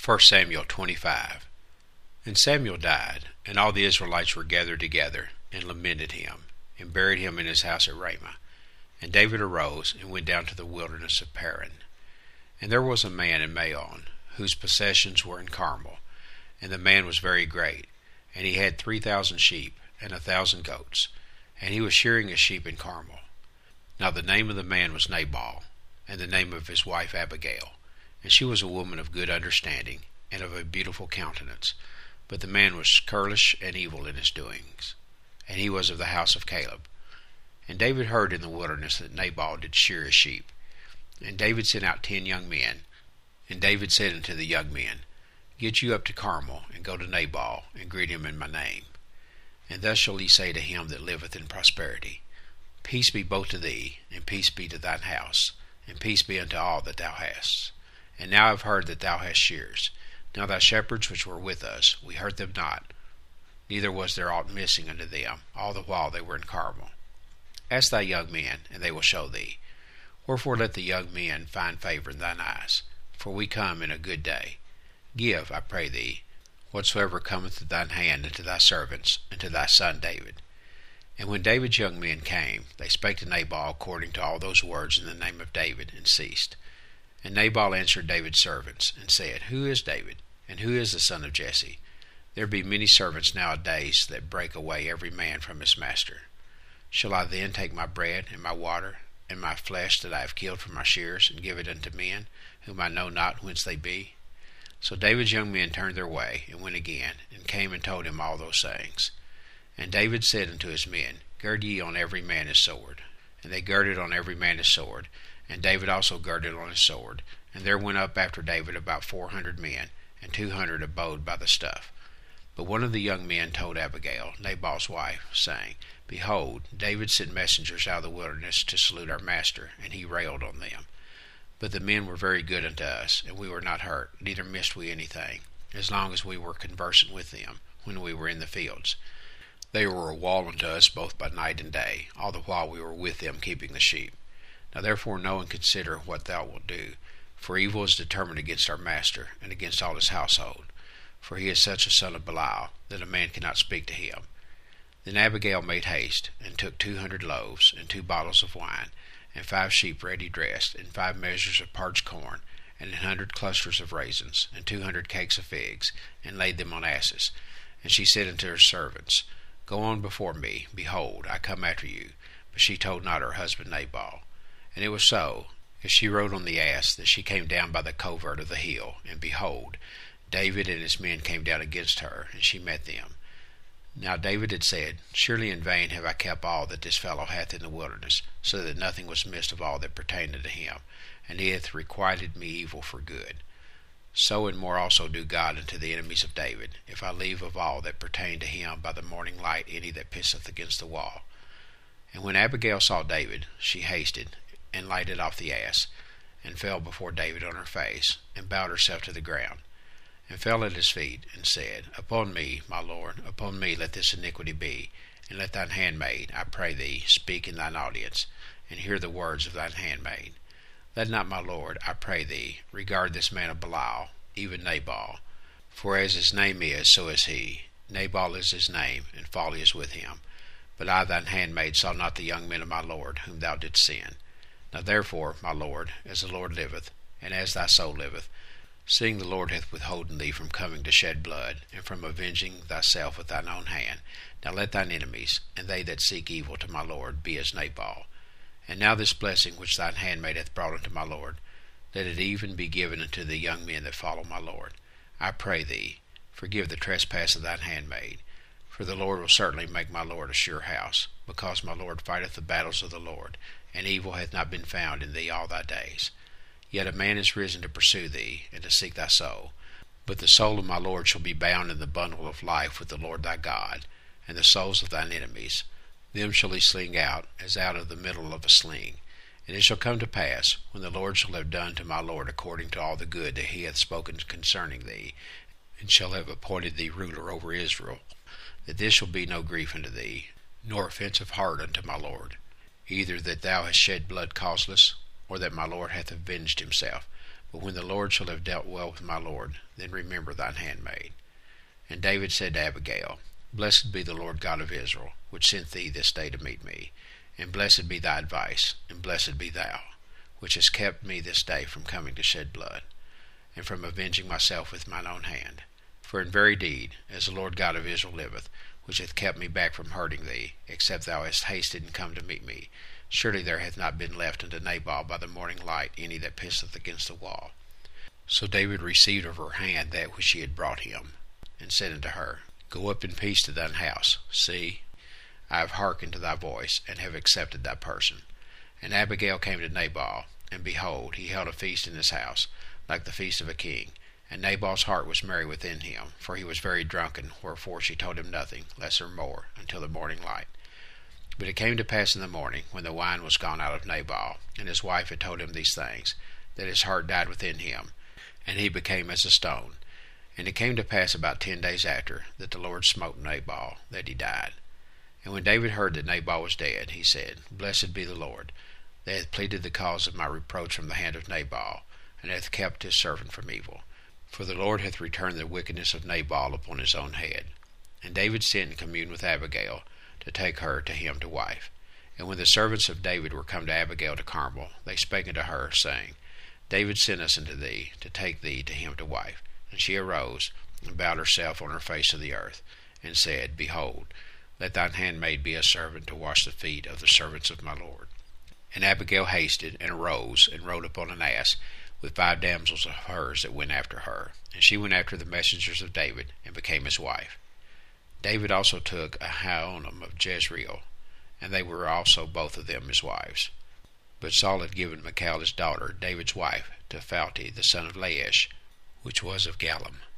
1 Samuel 25. And Samuel died, and all the Israelites were gathered together, and lamented him, and buried him in his house at Ramah. And David arose, and went down to the wilderness of Paran. And there was a man in Maon, whose possessions were in Carmel, and the man was very great, and he had 3,000 sheep, and 1,000 goats, and he was shearing his sheep in Carmel. Now the name of the man was Nabal, and the name of his wife Abigail, and she was a woman of good understanding, and of a beautiful countenance. But the man was churlish and evil in his doings, and he was of the house of Caleb. And David heard in the wilderness that Nabal did shear his sheep. And David sent out 10 young men. And David said unto the young men, Get you up to Carmel, and go to Nabal, and greet him in my name. And thus shall ye say to him that liveth in prosperity, Peace be both to thee, and peace be to thine house, and peace be unto all that thou hast. And now I have heard that thou hast shears. Now thy shepherds which were with us, we hurt them not, neither was there aught missing unto them, all the while they were in Carmel. Ask thy young men, and they will show thee. Wherefore let the young men find favor in thine eyes, for we come in a good day. Give, I pray thee, whatsoever cometh to thine hand unto thy servants, and to thy son David. And when David's young men came, they spake to Nabal according to all those words in the name of David, and ceased. And Nabal answered David's servants, and said, Who is David, and who is the son of Jesse? There be many servants nowadays that break away every man from his master. Shall I then take my bread, and my water, and my flesh that I have killed from my shears, and give it unto men, whom I know not whence they be? So David's young men turned their way, and went again, and came and told him all those sayings. And David said unto his men, Gird ye on every man his sword. And they girded on every man his sword, and David also girded on his sword. And there went up after David about 400 men, and 200 abode by the stuff. But one of the young men told Abigail, Nabal's wife, saying, Behold, David sent messengers out of the wilderness to salute our master, and he railed on them. But the men were very good unto us, and we were not hurt, neither missed we anything, as long as we were conversant with them, when we were in the fields. They were a wall unto us both by night and day, all the while we were with them keeping the sheep. Now therefore know and consider what thou wilt do, for evil is determined against our master, and against all his household. For he is such a son of Belial, that a man cannot speak to him. Then Abigail made haste, and took 200 loaves, and 2 bottles of wine, and 5 sheep ready dressed, and 5 measures of parched corn, and 100 clusters of raisins, and 200 cakes of figs, and laid them on asses. And she said unto her servants, Go on before me, behold, I come after you. But she told not her husband Nabal. And it was so, as she rode on the ass, that she came down by the covert of the hill, and behold, David and his men came down against her, and she met them. Now David had said, Surely in vain have I kept all that this fellow hath in the wilderness, so that nothing was missed of all that pertained unto him, and he hath requited me evil for good. So and more also do God unto the enemies of David, if I leave of all that pertain to him by the morning light any that pisseth against the wall. And when Abigail saw David, she hasted, and lighted off the ass, and fell before David on her face, and bowed herself to the ground, and fell at his feet, and said, Upon me, my Lord, upon me let this iniquity be, and let thine handmaid, I pray thee, speak in thine audience, and hear the words of thine handmaid. Let not my Lord, I pray thee, regard this man of Belial, even Nabal. For as his name is, so is he. Nabal is his name, and folly is with him. But I thine handmaid saw not the young men of my Lord, whom thou didst send. Now therefore, my Lord, as the Lord liveth, and as thy soul liveth, seeing the Lord hath withholden thee from coming to shed blood, and from avenging thyself with thine own hand, now let thine enemies, and they that seek evil to my Lord, be as Nabal. And now this blessing which thine handmaid hath brought unto my Lord, let it even be given unto the young men that follow my Lord. I pray thee, forgive the trespass of thine handmaid. For the Lord will certainly make my Lord a sure house, because my Lord fighteth the battles of the Lord, and evil hath not been found in thee all thy days. Yet a man is risen to pursue thee, and to seek thy soul. But the soul of my Lord shall be bound in the bundle of life with the Lord thy God, and the souls of thine enemies, them shall he sling out, as out of the middle of a sling. And it shall come to pass, when the Lord shall have done to my Lord according to all the good that he hath spoken concerning thee, and shall have appointed thee ruler over Israel, that this shall be no grief unto thee, nor offense of heart unto my Lord, either that thou hast shed blood causeless, or that my Lord hath avenged himself. But when the Lord shall have dealt well with my lord, then remember thine handmaid. And David said to Abigail, Blessed be the Lord God of Israel, which sent thee this day to meet me. And blessed be thy advice, and blessed be thou, which hast kept me this day from coming to shed blood, and from avenging myself with mine own hand. For in very deed, as the Lord God of Israel liveth, which hath kept me back from hurting thee, except thou hast hasted and come to meet me, surely there hath not been left unto Nabal by the morning light any that pisseth against the wall. So David received of her hand that which she had brought him, and said unto her, Go up in peace to thine house. See, I have hearkened to thy voice, and have accepted thy person. And Abigail came to Nabal, and behold, he held a feast in his house, like the feast of a king. And Nabal's heart was merry within him, for he was very drunken, wherefore she told him nothing, less or more, until the morning light. But it came to pass in the morning, when the wine was gone out of Nabal, and his wife had told him these things, that his heart died within him, and he became as a stone. And it came to pass about 10 days after, that the Lord smote Nabal, that he died. And when David heard that Nabal was dead, he said, Blessed be the Lord, that hath pleaded the cause of my reproach from the hand of Nabal, and hath kept his servant from evil. For the Lord hath returned the wickedness of Nabal upon his own head. And David sent and communed with Abigail, to take her to him to wife. And when the servants of David were come to Abigail to Carmel, they spake unto her, saying, David sent us unto thee, to take thee to him to wife. And she arose, and bowed herself on her face to the earth, and said, Behold, let thine handmaid be a servant to wash the feet of the servants of my lord. And Abigail hasted, and arose, and rode upon an ass, with 5 damsels of hers that went after her. And she went after the messengers of David, and became his wife. David also took Ahinoam of Jezreel, and they were also both of them his wives. But Saul had given Michal his daughter, David's wife, to Phalti the son of Laish, which was of Gallim.